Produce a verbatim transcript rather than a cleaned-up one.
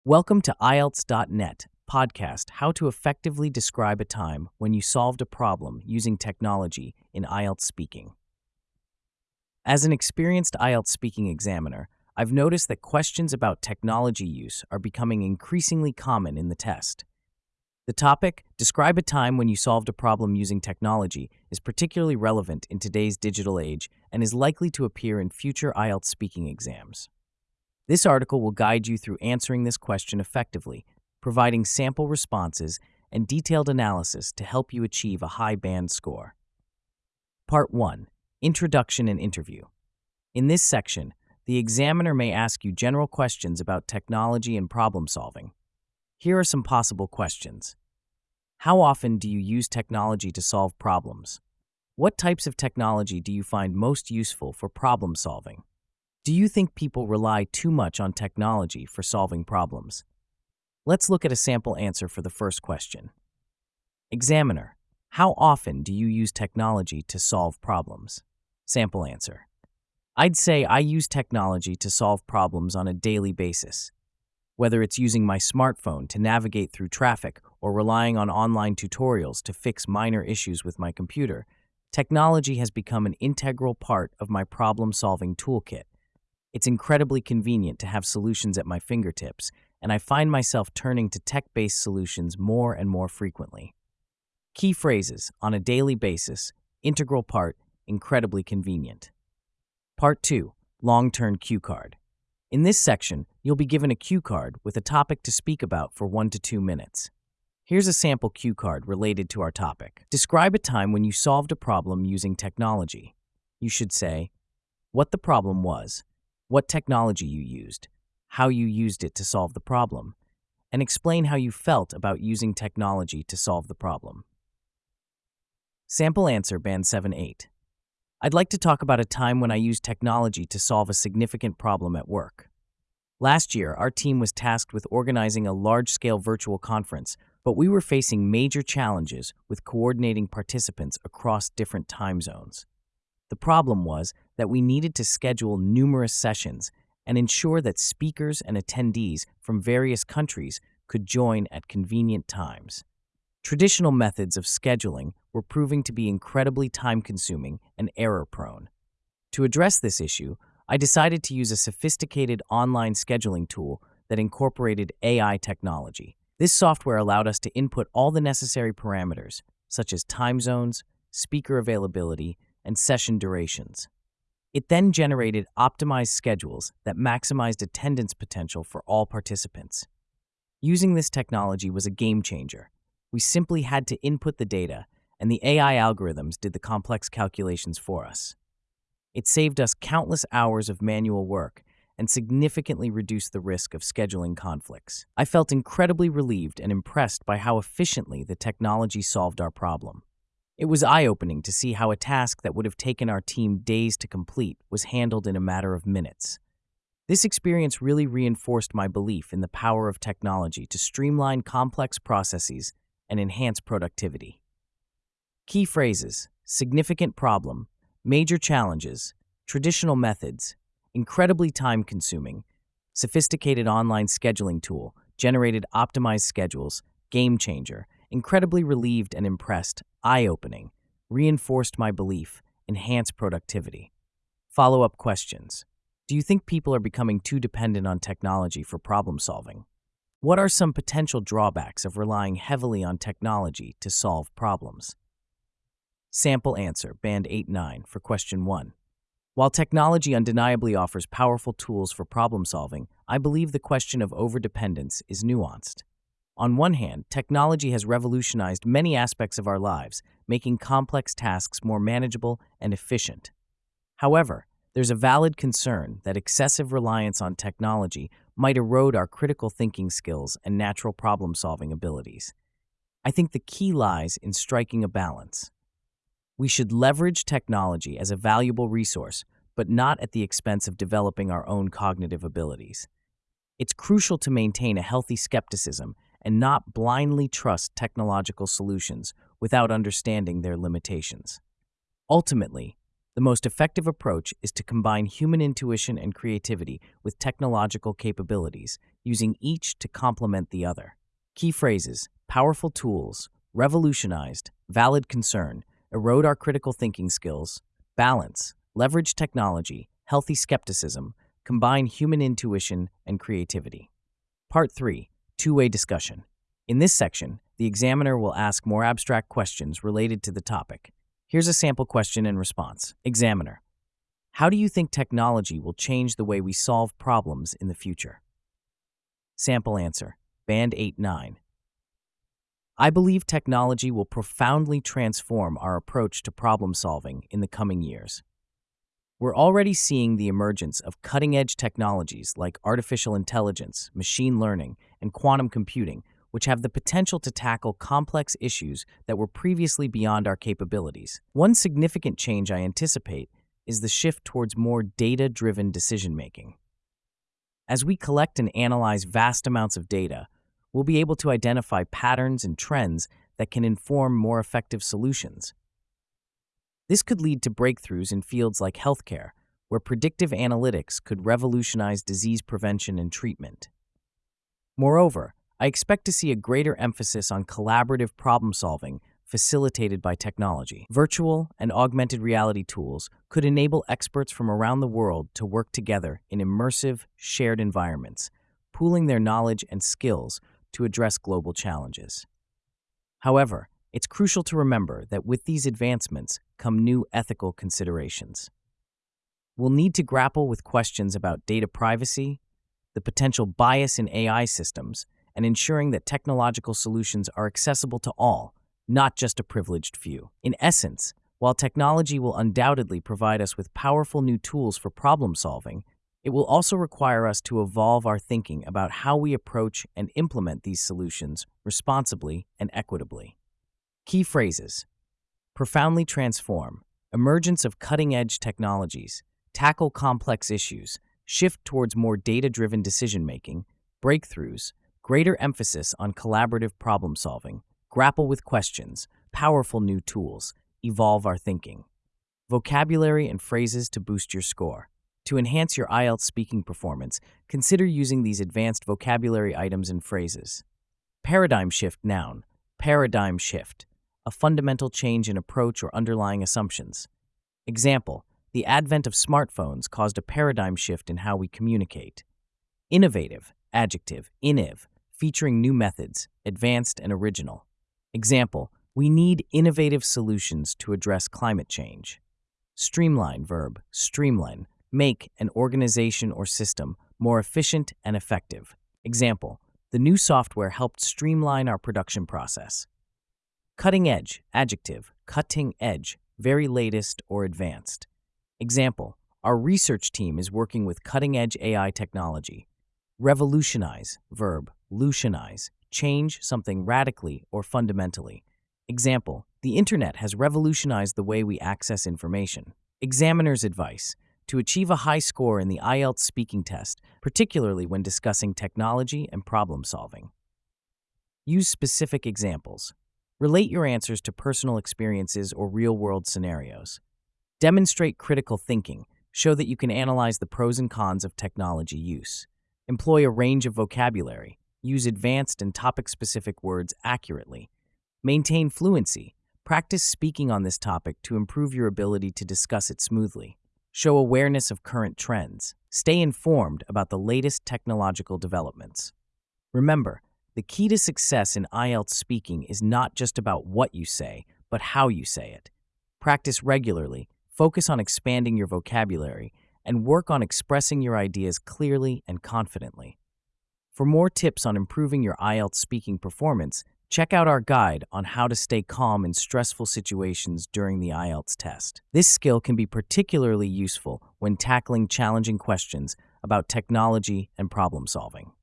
Welcome to I E L T S dot net podcast, How to Effectively Describe a Time When You Solved a Problem Using Technology in I E L T S Speaking. As an experienced I E L T S speaking examiner, I've noticed that questions about technology use are becoming increasingly common in the test. The topic, Describe a Time When You Solved a Problem Using Technology, is particularly relevant in today's digital age and is likely to appear in future I E L T S speaking exams. This article will guide you through answering this question effectively, providing sample responses and detailed analysis to help you achieve a high band score. Part one. Introduction and Interview. In this section, the examiner may ask you general questions about technology and problem solving. Here are some possible questions. How often do you use technology to solve problems? What types of technology do you find most useful for problem solving? Do you think people rely too much on technology for solving problems? Let's look at a sample answer for the first question. Examiner, how often do you use technology to solve problems? Sample answer. I'd say I use technology to solve problems on a daily basis. Whether it's using my smartphone to navigate through traffic or relying on online tutorials to fix minor issues with my computer, technology has become an integral part of my problem-solving toolkit. It's incredibly convenient to have solutions at my fingertips, and I find myself turning to tech-based solutions more and more frequently. Key phrases: on a daily basis, integral part, incredibly convenient. Part two. Long-term cue card. In this section, you'll be given a cue card with a topic to speak about for one to two minutes. Here's a sample cue card related to our topic. Describe a time when you solved a problem using technology. You should say what the problem was, what technology you used, how you used it to solve the problem, and explain how you felt about using technology to solve the problem. Sample answer Band seven eight. I'd like to talk about a time when I used technology to solve a significant problem at work. Last year, our team was tasked with organizing a large-scale virtual conference, but we were facing major challenges with coordinating participants across different time zones. The problem was that we needed to schedule numerous sessions and ensure that speakers and attendees from various countries could join at convenient times. Traditional methods of scheduling were proving to be incredibly time-consuming and error-prone. To address this issue, I decided to use a sophisticated online scheduling tool that incorporated A I technology. This software allowed us to input all the necessary parameters, such as time zones, speaker availability, and session durations. It then generated optimized schedules that maximized attendance potential for all participants. Using this technology was a game changer. We simply had to input the data, and the A I algorithms did the complex calculations for us. It saved us countless hours of manual work and significantly reduced the risk of scheduling conflicts. I felt incredibly relieved and impressed by how efficiently the technology solved our problem. It was eye-opening to see how a task that would have taken our team days to complete was handled in a matter of minutes. This experience really reinforced my belief in the power of technology to streamline complex processes and enhance productivity. Key phrases: significant problem, major challenges, traditional methods, incredibly time-consuming, sophisticated online scheduling tool, generated optimized schedules, game changer, incredibly relieved and impressed, eye-opening, reinforced my belief, enhanced productivity. Follow-up questions. Do you think people are becoming too dependent on technology for problem solving? What are some potential drawbacks of relying heavily on technology to solve problems? Sample answer, Band eight nine, for question one. While technology undeniably offers powerful tools for problem solving, I believe the question of overdependence is nuanced. On one hand, technology has revolutionized many aspects of our lives, making complex tasks more manageable and efficient. However, there's a valid concern that excessive reliance on technology might erode our critical thinking skills and natural problem-solving abilities. I think the key lies in striking a balance. We should leverage technology as a valuable resource, but not at the expense of developing our own cognitive abilities. It's crucial to maintain a healthy skepticism and not blindly trust technological solutions without understanding their limitations. Ultimately, the The most effective approach is to combine human intuition and creativity with technological capabilities, using each to complement the other. Key phrases: powerful tools, revolutionized, valid concern, erode our critical thinking skills, balance, leverage technology, healthy skepticism, combine human intuition and creativity. Part three. Two-way discussion. In this section, the examiner will ask more abstract questions related to the topic. Here's a sample question and response. Examiner: how do you think technology will change the way we solve problems in the future? Sample answer. Band eight nine. I believe technology will profoundly transform our approach to problem solving in the coming years. We're already seeing the emergence of cutting-edge technologies like artificial intelligence, machine learning, and quantum computing, which have the potential to tackle complex issues that were previously beyond our capabilities. One significant change I anticipate is the shift towards more data-driven decision-making. As we collect and analyze vast amounts of data, we'll be able to identify patterns and trends that can inform more effective solutions. This could lead to breakthroughs in fields like healthcare, where predictive analytics could revolutionize disease prevention and treatment. Moreover, I expect to see a greater emphasis on collaborative problem-solving facilitated by technology. Virtual and augmented reality tools could enable experts from around the world to work together in immersive, shared environments, pooling their knowledge and skills to address global challenges. However, it's crucial to remember that with these advancements come new ethical considerations. We'll need to grapple with questions about data privacy, the potential bias in A I systems, and ensuring that technological solutions are accessible to all, not just a privileged few. In essence, while technology will undoubtedly provide us with powerful new tools for problem solving, it will also require us to evolve our thinking about how we approach and implement these solutions responsibly and equitably. Key phrases: profoundly transform, emergence of cutting-edge technologies, tackle complex issues, shift towards more data-driven decision-making, breakthroughs, greater emphasis on collaborative problem-solving, grapple with questions, powerful new tools, evolve our thinking. Vocabulary and phrases to boost your score. To enhance your I E L T S speaking performance, consider using these advanced vocabulary items and phrases. Paradigm shift noun. Paradigm shift. A fundamental change in approach or underlying assumptions. Example: the advent of smartphones caused a paradigm shift in how we communicate. Innovative. Adjective. Inniv. Featuring new methods, advanced and original. Example: we need innovative solutions to address climate change. Streamline. Verb. Streamline. Make an organization or system more efficient and effective. Example: the new software helped streamline our production process. Cutting edge. Adjective. Cutting edge. Very latest or advanced. Example: our research team is working with cutting-edge A I technology. Revolutionize. Verb. Lutionize. Change something radically or fundamentally. Example: the internet has revolutionized the way we access information. Examiner's advice: to achieve a high score in the I E L T S speaking test, particularly when discussing technology and problem solving. Use specific examples. Relate your answers to personal experiences or real-world scenarios. Demonstrate critical thinking. Show that you can analyze the pros and cons of technology use. Employ a range of vocabulary. Use advanced and topic-specific words accurately. Maintain fluency. Practice speaking on this topic to improve your ability to discuss it smoothly. Show awareness of current trends. Stay informed about the latest technological developments. Remember, the key to success in I E L T S speaking is not just about what you say, but how you say it. Practice regularly, focus on expanding your vocabulary, and work on expressing your ideas clearly and confidently. For more tips on improving your I E L T S speaking performance, check out our guide on how to stay calm in stressful situations during the I E L T S test. This skill can be particularly useful when tackling challenging questions about technology and problem solving.